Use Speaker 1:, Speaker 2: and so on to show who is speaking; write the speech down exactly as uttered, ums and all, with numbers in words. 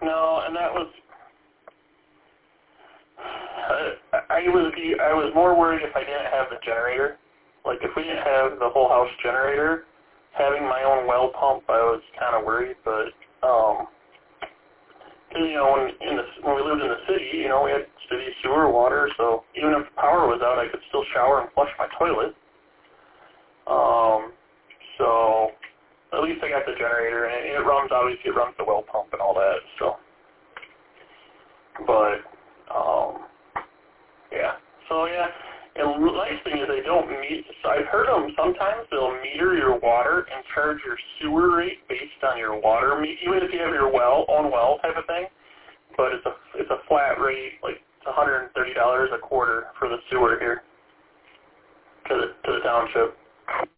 Speaker 1: No, and that was, I, I was I was more worried if I didn't have the generator. Like, if we didn't have the whole house generator, having my own well pump, I was kind of worried, but, um, cause, you know, when, in the, when we lived in the city, you know, we had city sewer water, so even if the power was out, I could still shower and flush my toilet. Um, so, at least I got the generator, and it, it runs, obviously, it runs the well pump and all that, so. But, um, yeah. So, yeah. And the nice thing is they don't meet, so I've heard them, sometimes they'll meter your water and charge your sewer rate based on your water, even if you have your well, own well type of thing. But it's a, it's a flat rate, like it's one hundred thirty dollars a quarter for the sewer here to the, to the township.